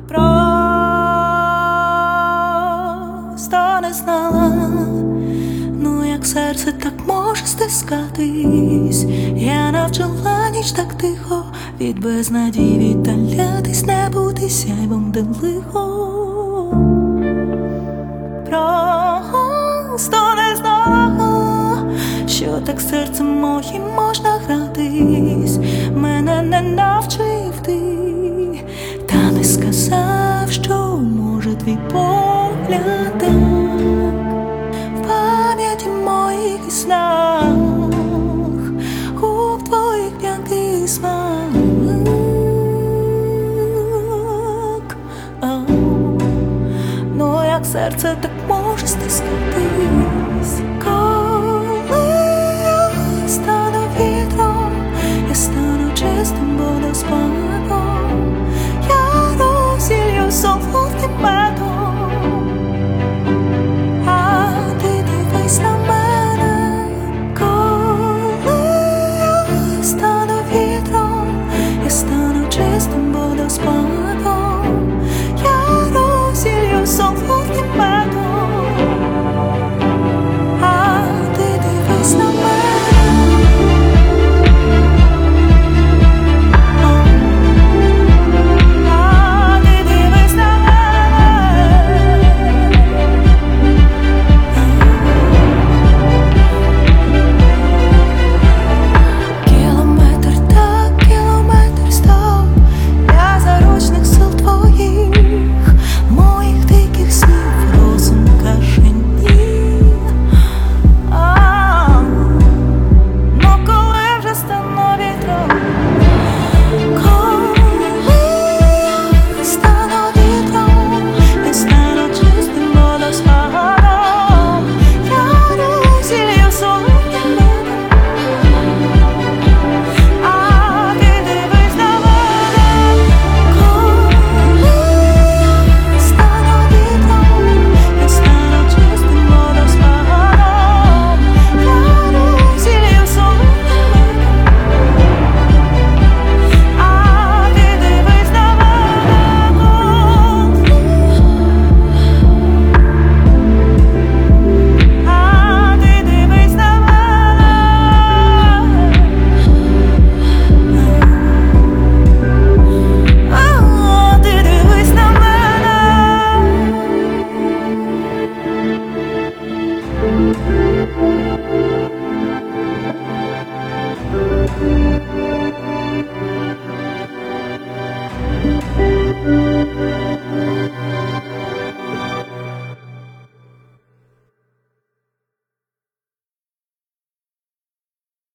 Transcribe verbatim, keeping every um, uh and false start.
Просто не знала, ну як серце так може стискатись. Я навчила ніч так тихо від безнадій віддалятись, не бути сяйвом, де лихо. Просто не знала, що так серцем моїм можна гратись. Мене не навчив ти, та не сказав, що може твій погляд так в пам'яті моїх і снах, у твоїх п'янкий смак. Ну як серце так може стискати.